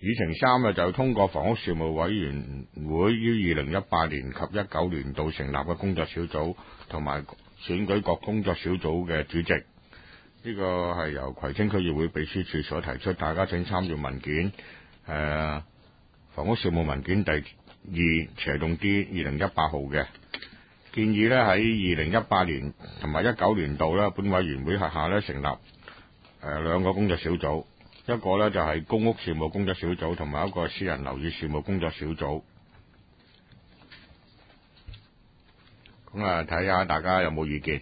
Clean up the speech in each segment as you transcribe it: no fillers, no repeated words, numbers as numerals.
議程3就通過房屋事務委員會於2018年及19年度成立嘅工作小組同埋選舉各工作小組嘅主席。呢個係由葵青區議會秘書處所提出，大家請參閱文件。房屋事務文件第2/D2018號嘅建議呢，喺2018年同埋19年度呢，本委員會轄下呢成立兩個工作小組，一個呢就係公屋事務工作小組，同埋一個私人樓宇事務工作小組。咁睇下大家有冇意見？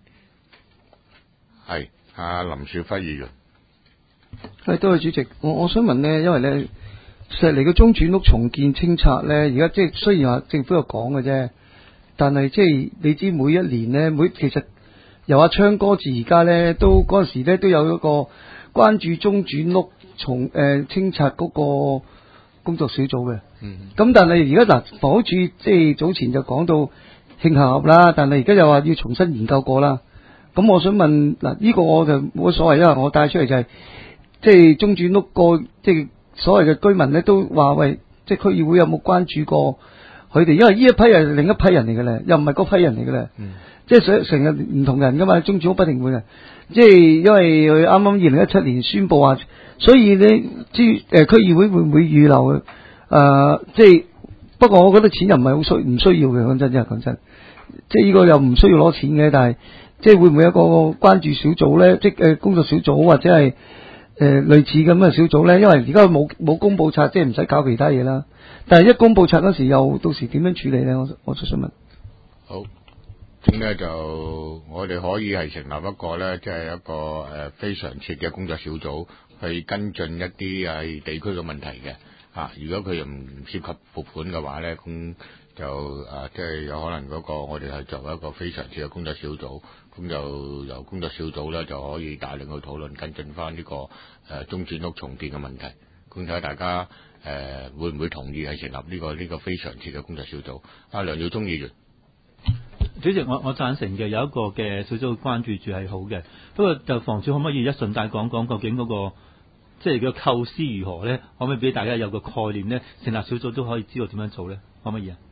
係林兆輝議員。 係，多謝主席。我想問呢，因為呢石籬嘅中轉屋重建清拆呢，而家即係雖然話政府有講嘅啫，但係即係你知每一年呢，其實由阿昌哥至而家呢，都嗰陣時呢都有一個關注中轉屋清拆嗰個工作小組嘅。咁但係而家房屋署即係早前就講到慶合合啦，但係而家又話要重新研究過啦。咁我想問呢個我就冇所謂，因為我帶出嚟就係即係中轉屋個即係所謂嘅居民咧都話喂，即係區議會有冇關注過佢哋？因為呢一批係另一批人嚟嘅咧，又唔係嗰批人嚟嘅咧。即係成日唔同人噶嘛，中轉屋不定會嘅。即係因為佢啱啱2017年宣布話，所以你知區議會會唔會預留即係不過我覺得錢又唔係好唔需要嘅，講真，即係呢個又唔需要攞錢嘅，但係即係會唔會有一個關注小組咧？即係工作小組或者係類似咁嘅小組咧？因為而家冇公佈冊，即係唔使搞其他嘢啦。但係一公佈冊嗰時又到時點樣處理咧？我就想問。 好，咁咧就我哋可以係成立一個咧，即係一個非常設嘅工作小組去跟進一啲係地區嘅問題嘅。如果佢又唔涉及撥款嘅話咧，咁就即係有可能嗰個我哋係作為一個非常設嘅工作小組，咁就由工作小組咧就可以帶領去討論跟進翻呢個中轉屋重建嘅問題。咁睇下大家會唔會同意係成立呢個非常設嘅工作小組？梁耀忠議員。 主席，我贊成嘅，有一個嘅小組關注住係好嘅，不過就房署可唔可以一順帶講講究竟嗰個即係個構思如何咧？可唔可以俾大家有個概念咧？成立小組都可以知道點樣做咧？可唔可以啊？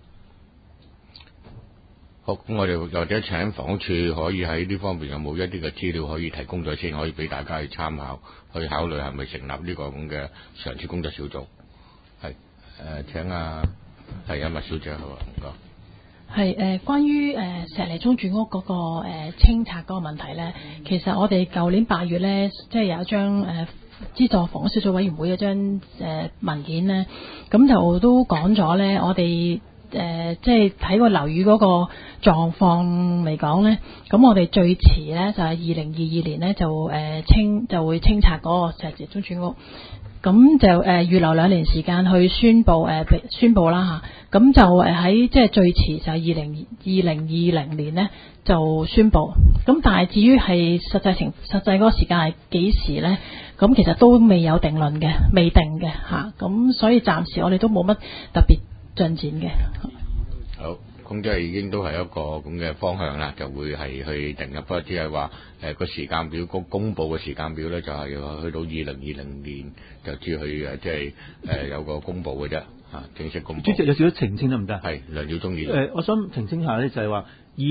好，咁我哋或者請房屋處可以喺呢方面有冇一啲嘅資料可以提供咗先，可以俾大家去參考，去考慮係咪成立呢個咁嘅常設工作小組。係請係麥小姐好啊，唔該。 係關於石籬中轉屋嗰個清拆嗰個問題咧，其實我哋舊年8月咧，即係有一張資助房屋小組委員會嗰張文件咧，咁就都講咗咧，我哋即係睇個樓宇嗰個狀況嚟講咧，咁我哋最遲咧就係2022年咧就會清拆嗰個石籬中轉屋。咁就預留2年時間去宣佈啦嚇，咁就喺即係最遲就係2020年咧就宣佈。咁但係至於係實際嗰個時間係幾時咧？咁其實都未有定論嘅，未定嘅嚇。咁所以暫時我哋都冇乜特別進展嘅。 好。咁即係已經都係一個咁嘅方向啦，就會係去定入，不過只係話個時間表公佈嘅時間表咧，就係去到2020年就至去即係有個公佈嘅啫正式公佈。 主席有少少澄清得唔得？ 係梁耀忠議員。 我想澄清下咧，就係話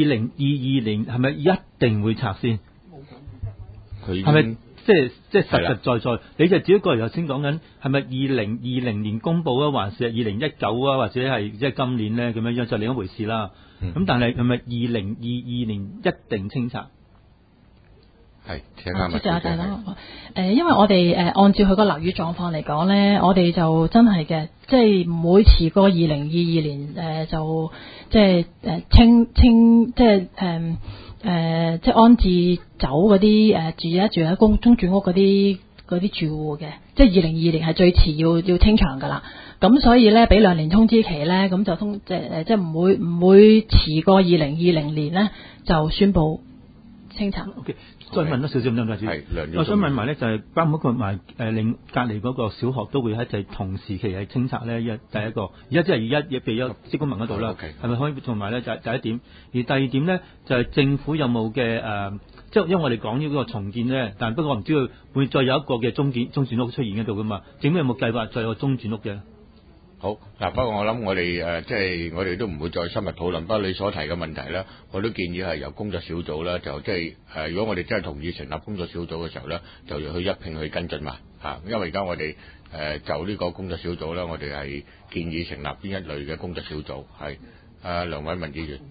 2022年係咪一定會拆先？佢係咪？即係實實在在，你就只不過頭先講緊係咪2020年公佈啊，還是係2019啊，或者係即係今年咧咁樣就另一回事啦。咁但係係咪2022年一定清拆？ 係，請啱啊，因為我哋按照佢個樓宇狀況嚟講咧，我哋就真係嘅，即係唔會遲過2022年就即係清即係即係安置走嗰啲住喺中轉屋嗰啲住戶嘅，即係2022年係最遲要清場㗎啦。咁所以咧，俾2年通知期咧，咁就即係唔會遲過2020年咧就宣佈清拆。 OK， 再問多少少咁多謝。我想問埋咧，就係包括埋另隔離嗰個小學都會喺就同時期係清拆咧，第一個。而家即係而家譬如職工盟嗰度啦，係咪可以同埋咧就第一點？而第二點咧就係政府有冇嘅即係因為我哋講呢個重建咧，但不過我唔知道會再有一個嘅中轉屋出現喺度噶嘛？政府有冇計劃再有個中轉屋嘅？ 好嗱，不過我諗我哋即係我哋都唔會再深入討論。不過你所提嘅問題咧，我都建議係由工作小組啦，就即係如果我哋真係同意成立工作小組嘅時候咧，就要去一併去跟進嘛嚇。因為而家我哋就呢個工作小組咧，我哋係建議成立邊一類嘅工作小組係梁偉文議員。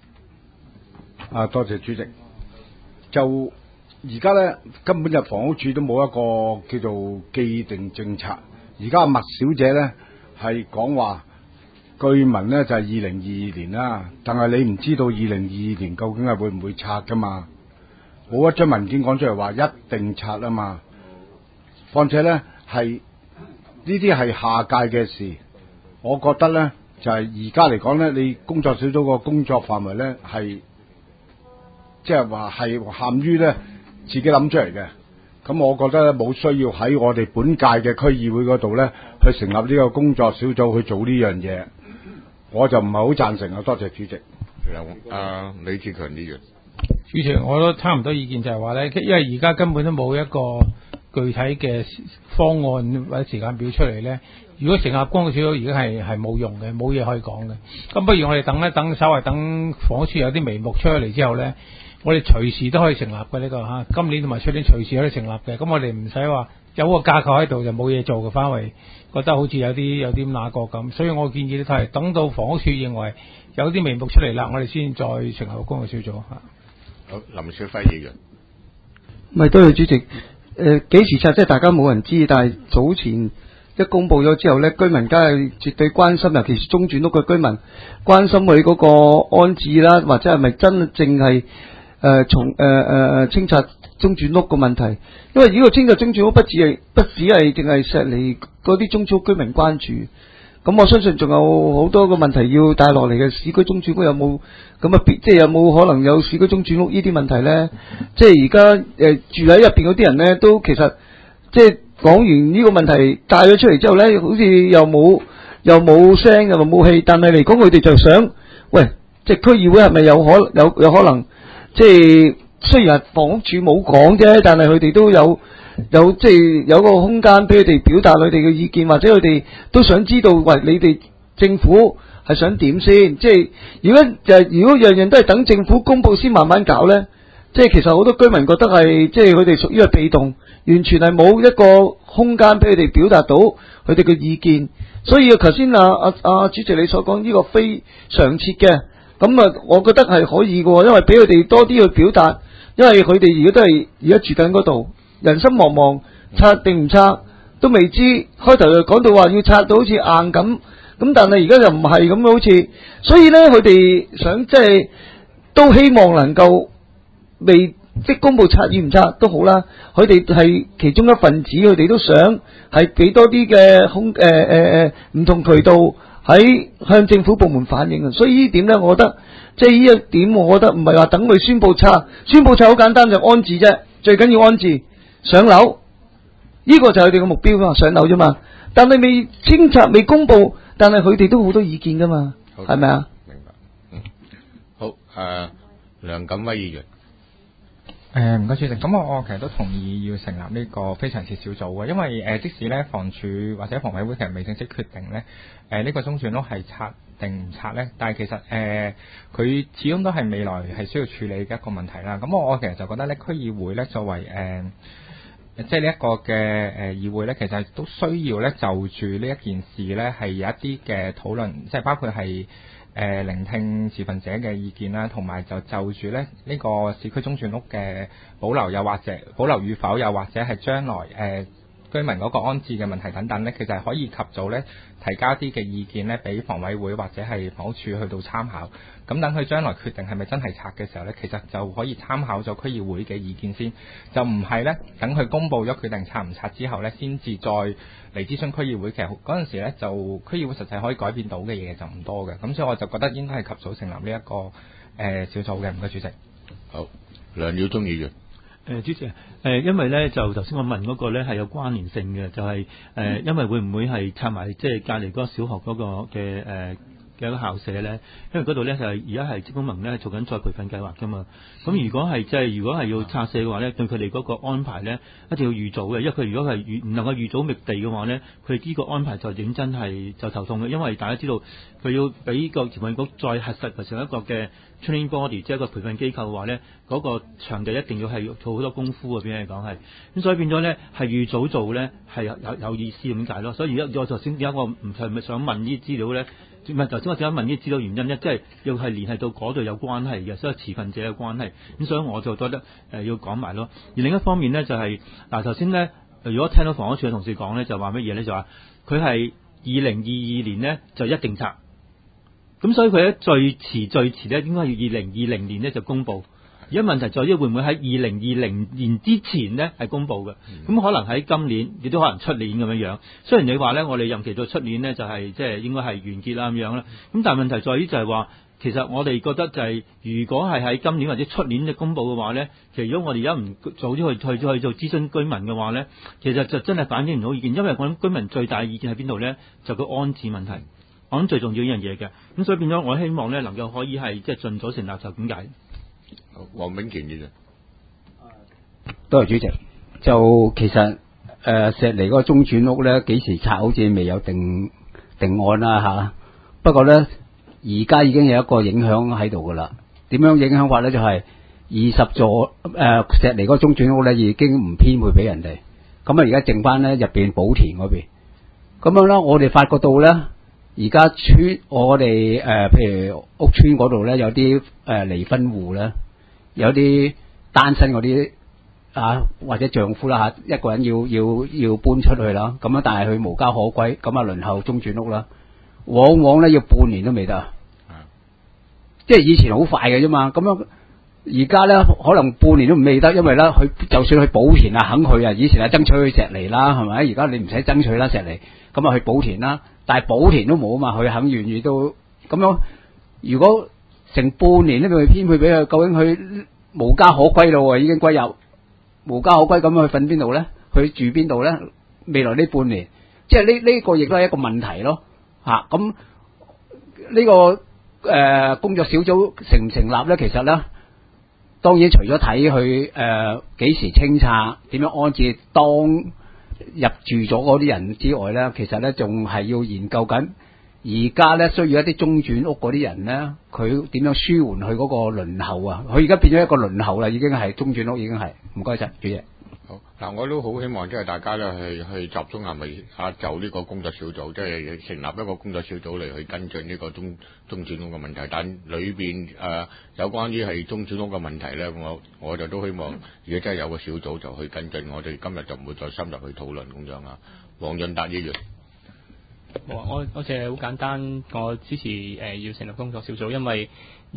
多謝主席。就而家咧，根本就房屋署都冇一個叫做既定政策。而家麥小姐咧係講話，據聞咧就係2022年啦，但係你唔知道2022年究竟係會唔會拆噶嘛？冇一張文件講出嚟話一定拆啊嘛。況且咧係呢啲係下屆嘅事，我覺得咧就係而家嚟講咧，你工作小組個工作範圍咧係即係話係限於咧自己諗出嚟嘅。咁我覺得冇需要喺我哋本屆嘅區議會嗰度咧去成立呢個工作小組去做呢樣嘢，我就唔係好贊成啊。多謝主席。 李志強議員。 主席，我都差唔多意見就係話咧，因為而家根本都冇一個具體嘅方案或者時間表出嚟咧。如果成立工作小組已經係冇用嘅，冇嘢可以講嘅。咁不如我哋等一等，稍為等房屋署有啲眉目出嚟之後咧，我哋隨時都可以成立嘅呢個嚇，今年同埋出年隨時可以成立嘅。咁我哋唔使話有個架構喺度就冇嘢做嘅，翻嚟覺得好似有啲那個咁。所以我建議咧都係等到房屋署認為有啲眉目出嚟啦，我哋先再成立工作小組嚇。 好，林少輝議員。 咪多謝主席。幾時拆即係大家冇人知，但係早前一公佈咗之後咧，居民梗係絕對關心，尤其是中轉屋嘅居民關心佢嗰個安置啦，或者係咪真正係清拆中轉屋個問題？因為呢個清拆中轉屋不止係淨係石籬嗰啲中轉屋居民關注，咁我相信仲有好多個問題要帶落嚟嘅。市區中轉屋有冇咁啊？即係有冇可能有市區中轉屋呢啲問題咧？即係而家住喺入邊嗰啲人咧，都其實即係講完呢個問題帶咗出嚟之後咧，好似又冇聲又冇氣，但係嚟講佢哋就想，喂，即係區議會係咪有可能？即係雖然係房屋署冇講啫，但係佢哋都有即係有個空間俾佢哋表達佢哋嘅意見，或者佢哋都想知道，喂，你哋政府係想點先？即係如果樣樣都係等政府公佈先慢慢搞咧，即係其實好多居民覺得係即係佢哋屬於係被動，完全係冇一個空間俾佢哋表達到佢哋嘅意見。所以頭先主席你所講呢個非常設嘅。咁我覺得係可以嘅，因為俾佢哋多啲去表達，因為佢哋而家住緊嗰度，人心惶惶，拆定唔拆都未知。開頭就講到話要拆到好似硬咁，但係而家就唔係咁好似，所以咧佢哋想即係都希望能夠即公佈拆與唔拆都好啦，佢哋係其中一份子，佢哋都想係俾多啲嘅唔同渠道。喺向政府部門反映啊，所以呢點咧，我覺得即係呢一點，我覺得唔係話等佢宣佈拆好簡單就安置啫，最緊要安置上樓，呢個就係佢哋嘅目標嘛，上樓啫嘛。但係未清拆未公佈，但係佢哋都好多意見噶嘛，係咪啊？ 明白。好，梁錦威議員。 唔該主席，咁我其實都同意要成立呢個非常設小組嘅，因為即使咧房署或者房委會其實未正式決定咧，呢個中轉屋係拆定唔拆咧，但係其實佢始終都係未來係需要處理嘅一個問題啦。咁我其實就覺得咧，區議會咧作為即係呢一個嘅議會咧，其實都需要咧就住呢一件事咧係有一啲嘅討論，即係包括係聆聽持份者嘅意見啦，同埋就住咧呢個市區中轉屋嘅保留，又或者保留與否，又或者係將來居民嗰個安置嘅問題等等咧，其實係可以及早咧提交啲嘅意見咧，俾房委會或者係房屋署去到參考。咁等佢將來決定係咪真係拆嘅時候咧，其實就可以參考咗區議會嘅意見先，就唔係咧等佢公佈咗決定拆唔拆之後咧，先至再嚟諮詢區議會。其實嗰陣時咧，就區議會實際可以改變到嘅嘢就唔多嘅。咁所以我就覺得應該係及早成立呢一個小組嘅。唔該主席。 好，梁耀忠議員。 主席，因為咧就頭先我問嗰個咧係有關聯性嘅，就係因為會唔會係拆埋即係隔離嗰個小學嗰個嘅嘅一個校舍咧，因為嗰度咧就係而家係職工盟咧做緊再培訓計劃噶嘛。咁如果係要拆卸嘅話咧，對佢哋嗰個安排咧一定要預早嘅，因為佢如果係唔能夠預早覓地嘅話咧，佢呢個安排就認真係就頭痛嘅，因為大家知道佢要俾個培訓局再核實成一個嘅 training body， 即係一個培訓機構嘅話咧，嗰個場地一定要係做好多功夫嘅，俾你講係。咁所以變咗咧係預早做咧係有意思咁解咯。所以而家我頭先點解我唔係咪想問呢啲資料咧？唔係頭先我點解問呢啲資料原因咧？即係要係聯繫到嗰度有關係嘅，所以持份者嘅關係。咁所以我就覺得要講埋咯。而另一方面咧就係頭先咧，如果聽到房屋署嘅同事講咧，就話乜嘢咧？就話佢係2022年咧就一定拆。咁所以佢咧最遲咧應該要2020年咧就公佈。而家問題在於會唔會喺2020年之前咧係公佈嘅？咁可能喺今年，亦都可能出年咁樣樣。雖然你話咧，我哋任期到出年咧就係即係應該係完結啦咁樣啦。咁但係問題在於就係話，其實我哋覺得就係如果係喺今年或者出年嘅公佈嘅話咧，其實如果我哋而家唔早啲去做諮詢居民嘅話咧，其實就真係反映唔到意見，因為我諗居民最大嘅意見喺邊度咧？就個安置問題，我諗最重要一樣嘢嘅。咁所以變咗，我希望咧能夠可以係即係盡早成立就點解？ 黃炳權議員， 多謝主席。就其實石籬嗰個中轉屋咧，幾時拆好似未有定案啦嚇。不過咧，而家已經有一個影響喺度噶啦。點樣影響法咧？就係20座石籬嗰個中轉屋咧，已經唔編配俾人哋。咁啊，而家剩翻咧入邊寶田嗰邊。咁樣啦，我哋發覺到咧。而家我哋譬如屋村嗰度咧，有啲離婚戶咧，有啲單身嗰啲或者丈夫啦一個人要搬出去啦，咁樣但係佢無家可歸，咁啊輪候中轉屋啦，往往咧要半年都未得，即係以前好快嘅啫嘛，咁樣而家咧可能半年都未得，因為咧佢就算去寶田肯去啊，以前爭取去石籬啦，係咪？而家你唔使爭取啦石籬，咁啊去寶田啦。但係寶田都冇啊嘛，佢肯願意都咁樣。如果成半年都未編配俾佢，究竟佢無家可歸咯？已經歸入無家可歸，咁佢瞓邊度咧？佢住邊度咧？未來呢半年，即係呢個亦都係一個問題咯。咁呢個工作小組成唔成立咧？其實咧，當然除咗睇佢幾時清拆、點樣安置當入住咗嗰啲人之外咧，其實咧仲係要研究緊。而家咧需要一啲中轉屋嗰啲人咧，佢點樣舒緩佢嗰個輪候啊？佢而家變咗一個輪候啦，已經係中轉屋，已經係。唔該晒，主席。 好嗱，我都好希望即係大家咧去集中係咪就呢個工作小組，即係成立一個工作小組嚟去跟進呢個中轉屋嘅問題。但裏邊有關於係中轉屋嘅問題咧，我就都希望如果真係有個小組就去跟進，我哋今日就唔會再深入去討論咁樣啊。黃潤達議員。 我淨係好簡單，我支持要成立工作小組，因為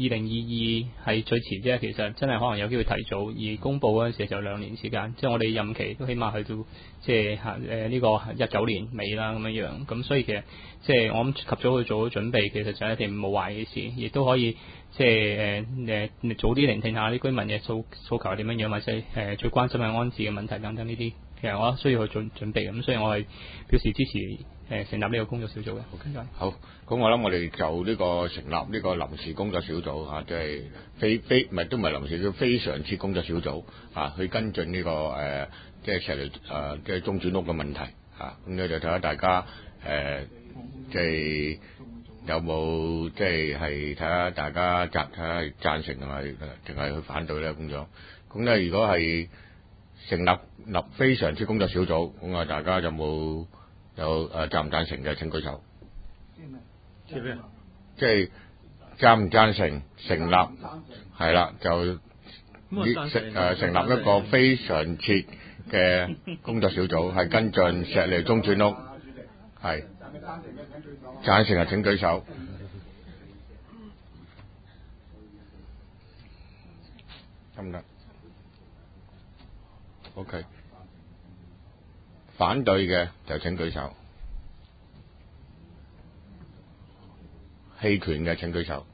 2022係最遲啫，其實真係可能有機會提早，而公佈嗰陣時就2年時間，即係我哋任期都起碼去到即係呢個19年尾啦咁樣樣，咁所以其實即係我諗及早去做咗準備，其實就一定冇壞嘅事，亦都可以即係早啲聆聽下啲居民嘅訴求係點樣樣，或者最關心嘅安置嘅問題等等呢啲，其實我需要去準備咁，所以我係表示支持。成立呢個工作小組嘅， 好，咁我諗我哋就呢個成立呢個臨時工作小組即係都唔係臨時，叫非常設工作小組去跟進呢個即係石籬即係中轉屋嘅問題咁咧就睇下大家即係有冇即係睇下大家睇下贊成定係去反對咧咁樣。咁咧如果係成立非常設工作小組，咁啊大家有冇？有贊唔贊成嘅請舉手。即係贊唔贊成成立係啦，就成立一個非常設嘅工作小組，係跟進石籬中轉屋。係贊成嘅請舉手。得唔得 ？OK。反對嘅就請舉手，棄權嘅請舉手。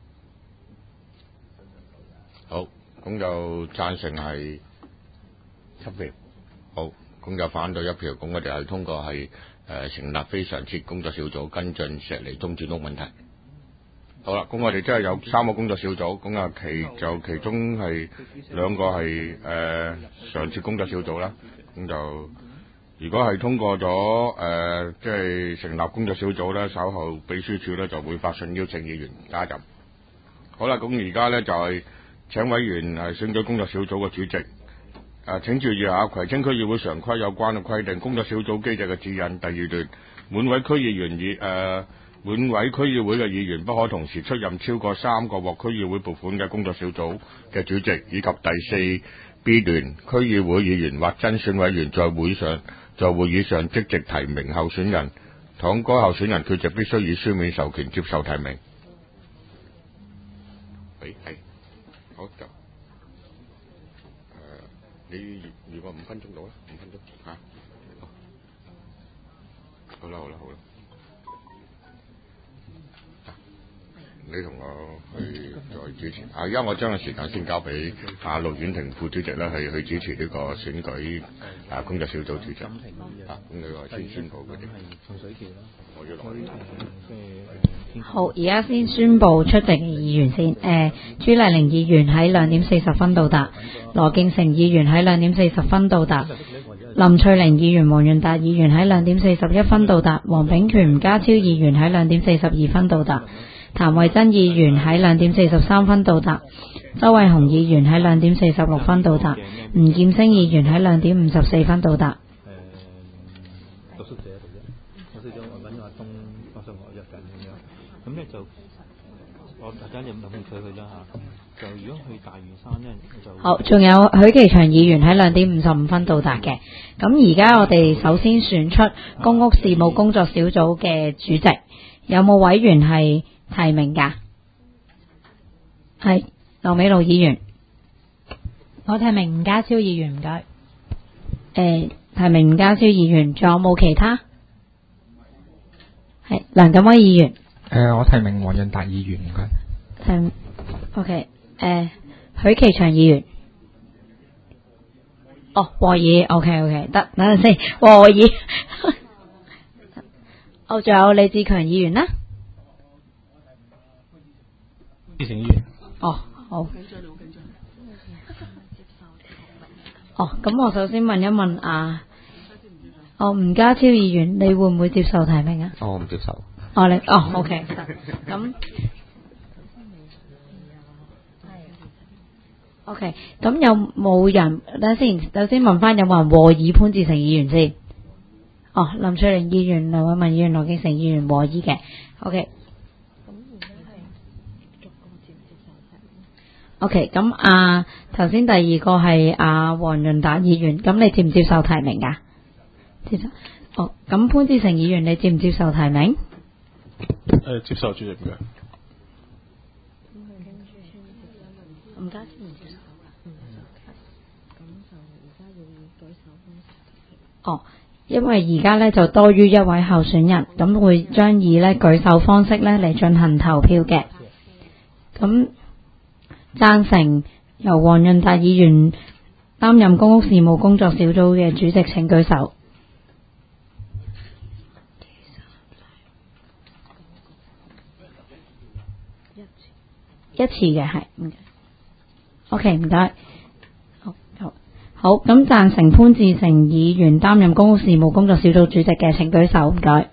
好，咁就贊成係7票。好，咁就反對1票。咁我哋係通過係成立非常設工作小組跟進石籬中轉屋問題。 好啦，咁我哋真係有3個工作小組，咁啊其中係2個係常設工作小組啦，咁就如果係通過咗即係成立工作小組咧，稍後秘書處咧就會發信邀請議員加入。好啦，咁而家咧就係請委員選舉工作小組嘅主席。請注意下葵青區議會常規有關嘅規定，工作小組機制嘅指引第2段，每位區議會嘅議員不可同時出任超過3個獲區議會撥款嘅工作小組嘅主席，以及第 4B 段，區議會議員或增選委員在會議上即席提名候選人，倘該候選人缺席，必須以書面授權接受提名。好就你預個5分鐘到啦，5分鐘嚇。好啦。你同我去再主持。而家我將個時間先交俾陸婉婷副主席啦，去主持呢個選舉工作小組主席。咁你話先宣佈嗰啲。我要落去。 好，而家先宣佈出席嘅議員先。朱麗玲議員喺2點40分到達，羅敬成議員喺2點40分到達，林翠玲議員、黃潤達議員喺2點41分到達，黃炳權、吳家超議員喺2點42分到達，譚慧珍議員喺2點43分到達，周偉雄議員喺2點46分到達，吳劍星議員喺2點54分到達。 讀書者嚟啫，我識咗揾阿東幫上我約緊咁樣，咁咧就我大家有冇興趣去啦嚇？就如果去大嶼山咧就好，仲有許其祥議員喺2點55分到達嘅。咁而家我哋首先選出公屋事務工作小組嘅主席，有冇委員係提名㗎？係劉美露議員， 我提名吳家超議員，唔該。 提名吳家超議員，仲有冇其他？係梁錦威議員。 我提名黃潤達議員，唔該。 OK， 許其祥議員。和議 ，OK， 得，等陣先，和議。仲有李志強議員啦。 志成議員。 好。咁我首先問一問吳家超議員，你會唔會接受提名啊？ 我唔接受。 OK， 咁。OK， 咁有冇人？等先，首先問翻有冇人和議潘志成議員先？林翠玲議員、梁偉文議員、羅敬成議員和議嘅。OK。OK， 咁頭先第2個係黃潤達議員，咁你接唔接受提名㗎？接受。咁潘志成議員，你接唔接受提名？ 接受主席嘅。 吳家超唔接受。因為而家咧就多於1位候選人，咁會將以咧舉手方式咧嚟進行投票嘅。咁贊成由黃潤達議員擔任公屋事務工作小組嘅主席，請舉手。一次嘅係，OK， 唔該。好，咁贊成潘志成議員擔任公屋事務工作小組主席嘅，請舉手，唔該。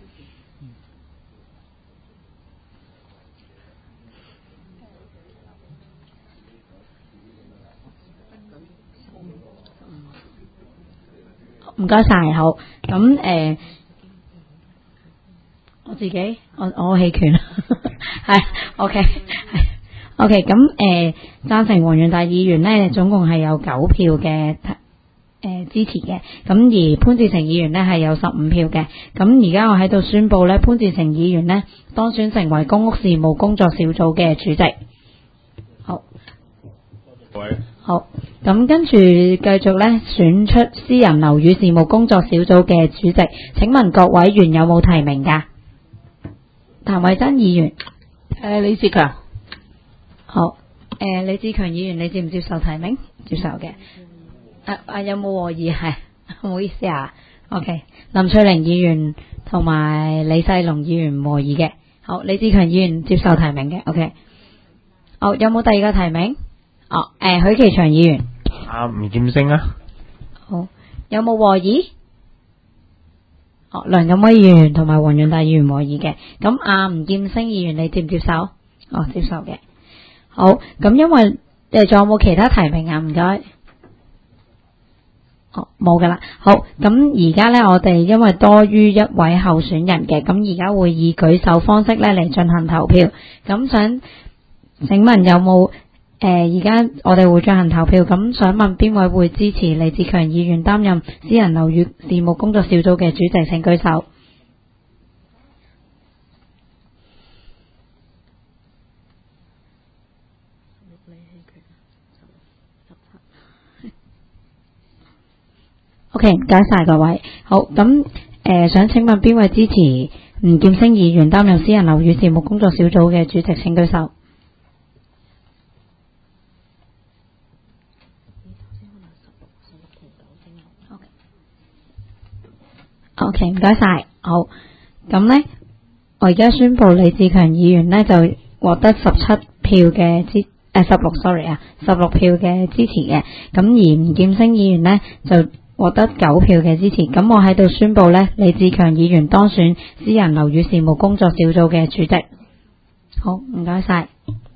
唔該晒，好。咁我自己，我棄權，係 OK， 係 OK。咁贊成黃潤達議員呢，總共係有9票嘅支持嘅。咁而潘志成議員呢係有15票嘅。咁而家我喺度宣布呢，潘志成議員呢當選成為公屋事務工作小組嘅主席。好。好，咁跟住繼續咧選出私人樓宇事務工作小組嘅主席，請問各委員有冇提名㗎？譚慧珍議員， 李志強。 好，李志強議員，你接唔接受提名？接受嘅。有冇和議？係，唔好意思啊。OK， 林翠玲議員同埋李世龍議員和議嘅。 好，李志強議員接受提名嘅 ，OK。好，有冇第二個提名？許其祥議員。 吳劍星啊。 好，有冇和議？梁錦威議員同埋黃潤大議員和議嘅。咁吳劍星議員你接唔接受？接受嘅。好，咁因為仲有冇其他提名啊？唔該。冇噶啦。好，咁而家呢，我哋因為多於一位候選人嘅，咁而家會以舉手方式呢嚟進行投票。咁想請問有冇而家我哋會進行投票，咁想問邊位會支持李志強議員擔任私人樓宇事務工作小組嘅主席，請舉手。OK， 唔該晒各位。好，咁想請問邊位支持吳劍星議員擔任私人樓宇事務工作小組嘅主席，請舉手。OK， 唔該晒。好，咁呢，我而家宣布李志強議員呢就獲得16票嘅支持嘅，咁而吳劍星議員呢就獲得9票嘅支持。咁我喺度宣布呢，李志強議員當選私人樓宇事務工作小組嘅主席。好，唔該晒。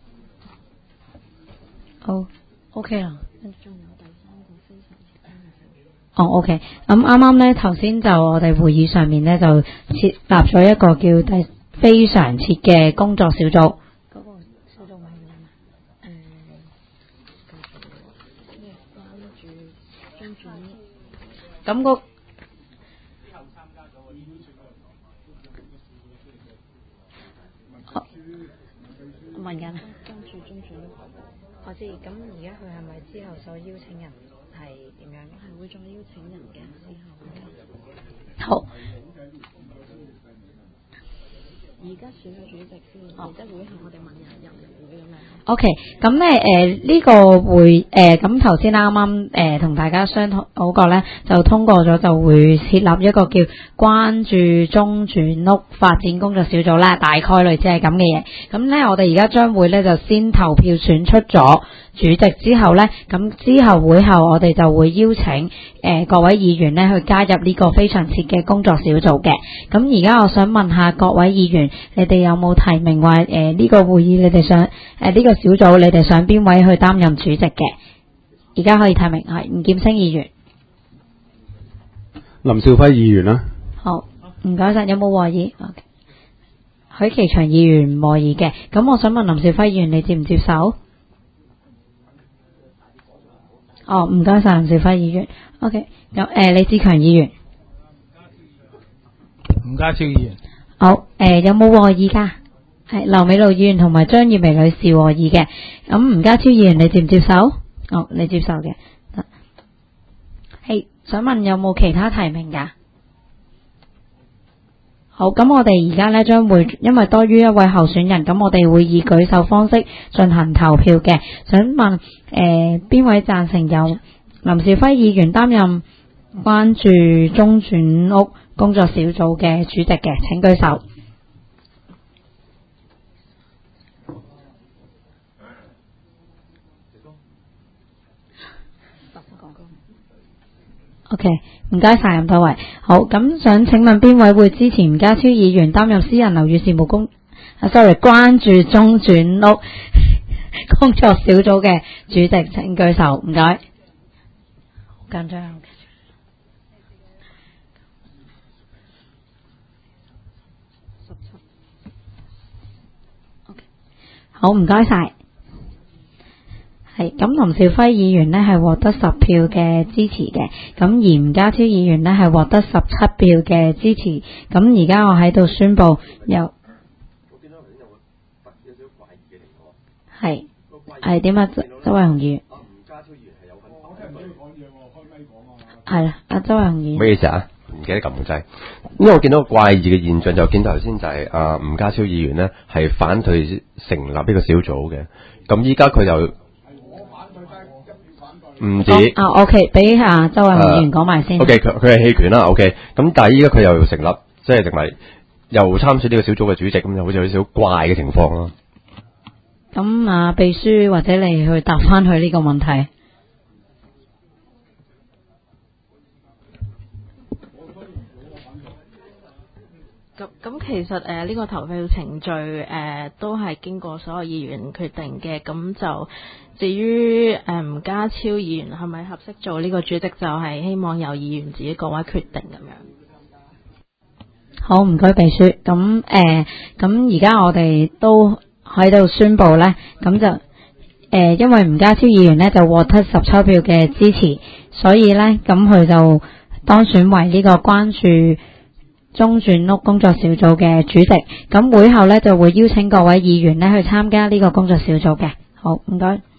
好 ，OK 啦。OK， 咁啱啱呢頭先就我哋會議上面呢就設立咗一個叫非常設嘅工作小組。嗰個小組名咁個問緊關注中轉屋，我知。咁而家佢係咪之後再邀請人係點樣？係會再邀請人嘅之後。好。而家選咗主席先，即係會後我哋問人入會咁樣。OK， 咁咧呢個會咁頭先啱啱同大家商討嗰個咧就通過咗，就會設立一個叫關注中轉屋發展工作小組啦，大概類似係咁嘅嘢。咁咧我哋而家將會咧就先投票選出咗主席之後咧，咁之後會後我哋就會邀請各位議員咧去加入呢個非常設嘅工作小組嘅。咁而家我想問下各位議員，你哋有冇提名話呢個會議你哋想呢個小組你哋想邊位去擔任主席嘅？而家可以提名係吳劍星議員、 林兆輝議員啦。 好，唔該晒。有冇和議？許其祥議員和議嘅。咁我想問林兆輝議員，你接唔接受？唔該晒林兆輝議員。OK， 有李志強議員、 吳家超議員。 好，有冇和議㗎？係劉美露議員同埋張葉薇女士和議嘅。咁吳家超議員你接唔接受？你接受嘅。係，想問有冇其他提名㗎？好，咁我哋而家呢將會因為多於一位候選人，咁我哋會以舉手方式進行投票嘅。想問邊位贊成由林兆輝議員擔任關注中轉屋工作小組嘅主席嘅，請舉手。OK， 唔該晒咁多位。好，咁想請問邊位會支持吳家超議員擔任私人樓宇事務關注中轉屋工作小組嘅主席，請舉手。唔該。好緊張。好，唔該晒。係咁，林兆輝議員呢係獲得10票嘅支持嘅，咁而吳家超議員呢係獲得17票嘅支持。咁而家我喺度宣布有係點啊？周偉雄議員係啦，阿周偉雄議員。 唔好意思啊，唔記得撳掣。因為我見到個怪異嘅現象，就見到頭先就係吳家超議員呢係反對成立呢個小組嘅，咁依家佢又唔止 OK， 俾下周偉雄議員講埋先。 OK， 佢係棄權啦。OK， 咁但係依家佢又成立，即係成為又參選呢個小組嘅主席，咁就好似有少少怪嘅情況咯。 咁啊，秘書或者你去答翻佢呢個問題。 咁其實呢個投票程序都係經過所有議員決定嘅，咁就至於吳家超議員係咪合適做呢個主席，就係希望由議員自己各位決定咁樣。 好，唔該秘書。咁而家我哋都喺度宣布呢，咁就因為吳家超議員呢就獲得10抽票嘅支持，所以呢，咁佢就當選為呢個關注中轉屋工作小組嘅主席。咁會後呢就會邀請各位議員呢去參加呢個工作小組嘅。好，唔該。